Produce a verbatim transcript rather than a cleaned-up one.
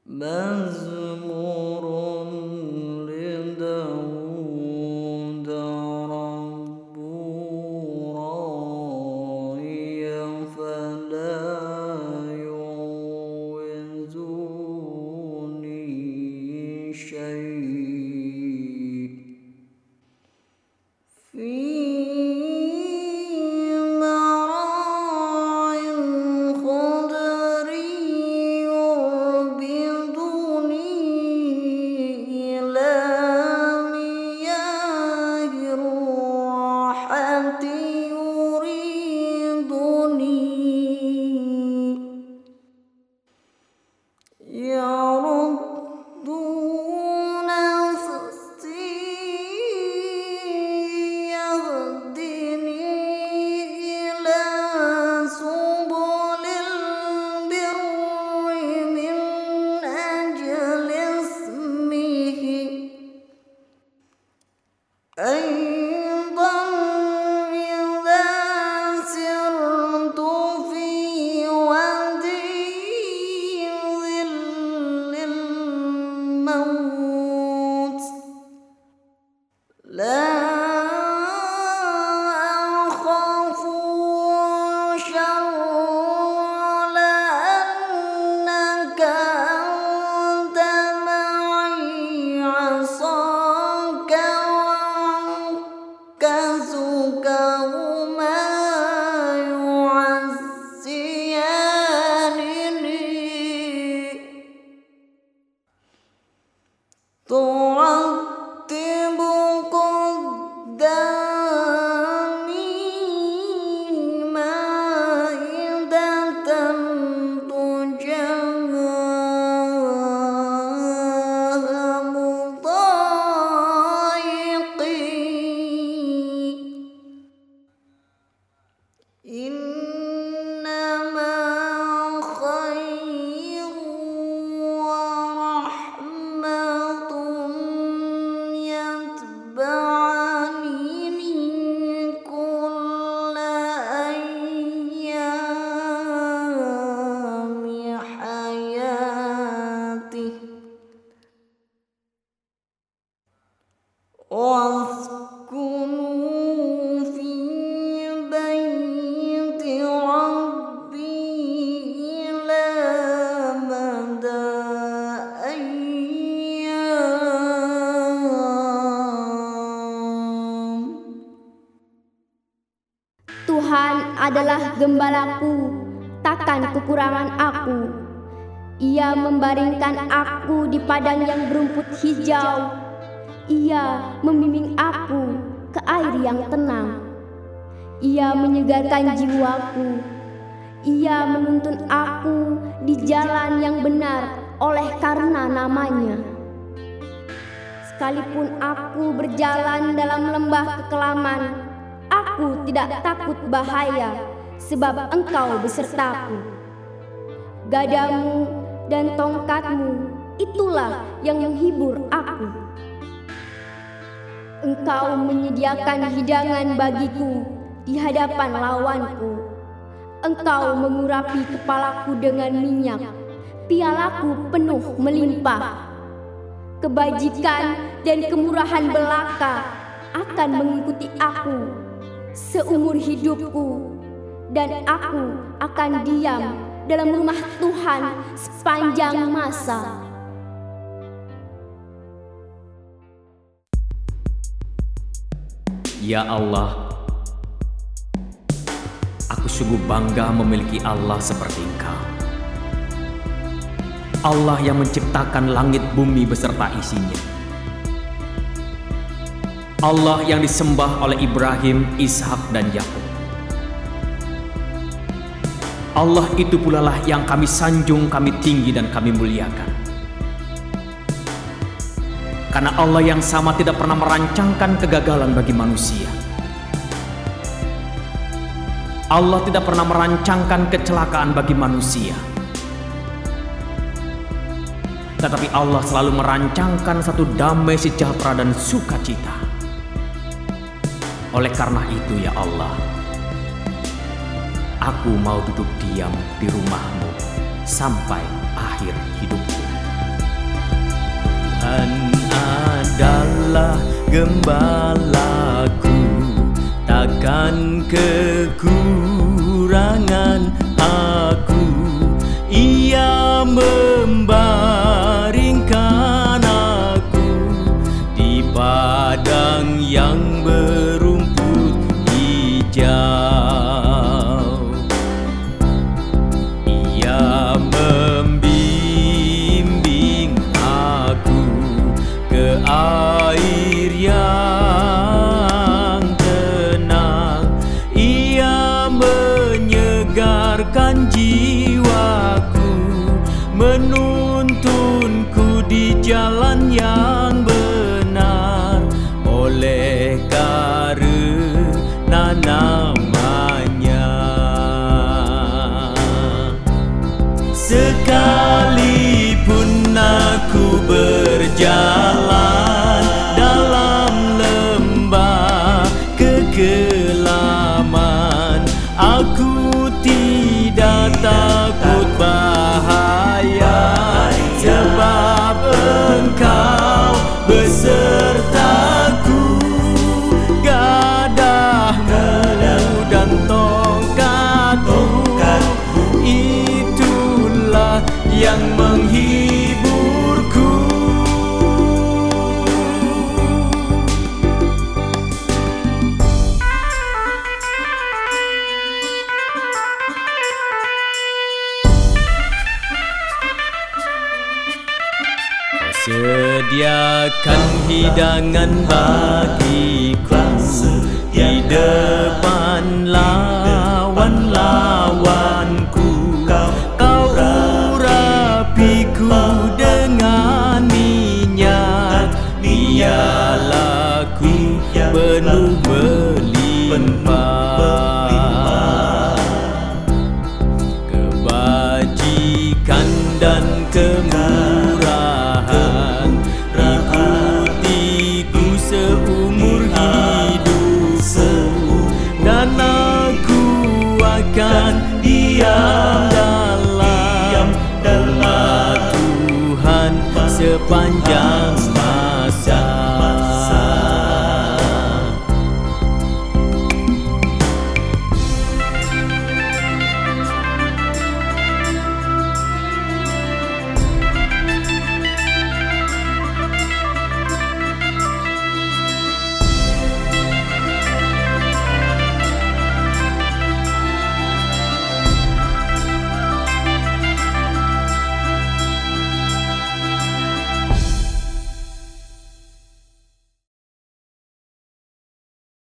مزمور لداود رب راعيا فلا يعوزني شيء في Tuhan adalah gembalaku, takkan kekurangan aku. Ia membaringkan aku di padang yang berumput hijau. Ia membimbing aku ke air yang tenang. Ia menyegarkan jiwaku. Ia menuntun aku di jalan yang benar oleh karena namanya. Sekalipun aku berjalan dalam lembah kekelaman, aku tidak takut bahaya, sebab Engkau besertaku. Gadamu dan tongkatmu, itulah yang menghibur aku. Engkau menyediakan hidangan bagiku di hadapan lawanku. Engkau mengurapi kepalaku dengan minyak, pialaku penuh melimpah. Kebajikan dan kemurahan belaka akan mengikuti aku seumur hidupku, dan aku akan diam dalam rumah Tuhan sepanjang masa. Ya Allah, aku sungguh bangga memiliki Allah seperti Engkau. Allah yang menciptakan langit bumi beserta isinya. Allah yang disembah oleh Ibrahim, Ishak, dan Yakub. Allah itu pula lah yang kami sanjung, kami tinggi, dan kami muliakan. Karena Allah yang sama tidak pernah merancangkan kegagalan bagi manusia. Allah tidak pernah merancangkan kecelakaan bagi manusia. Tetapi Allah selalu merancangkan satu damai sejahtera dan sukacita. Oleh karena itu ya Allah, aku mau duduk diam di rumah-Mu sampai akhir hidupku. gembalaku, takkan kekurangan aku. Ia membaringkan aku di padang yang berumput hijau. Ia membimbing aku ke air yang tenang. Ia menyegarkan jiwaku, menuntunku di jalan yang benar. Oleh karena namanya, sekalipun aku berjalan dalam lembah kekelaman, aku tidak takut bahaya, sebab Engkau besertaku. Gadahmu dan tongkatmu, itulah yang menghiburku. Sediakan hidangan bagiku di depan lawan-lawanku. Kau urapiku dengan minyak, biarlaku penuh melimpah. Kebajikan dan kemurahan ikutiku seumur hidupku, dan aku akan diam dalam rumah Tuhan sepanjang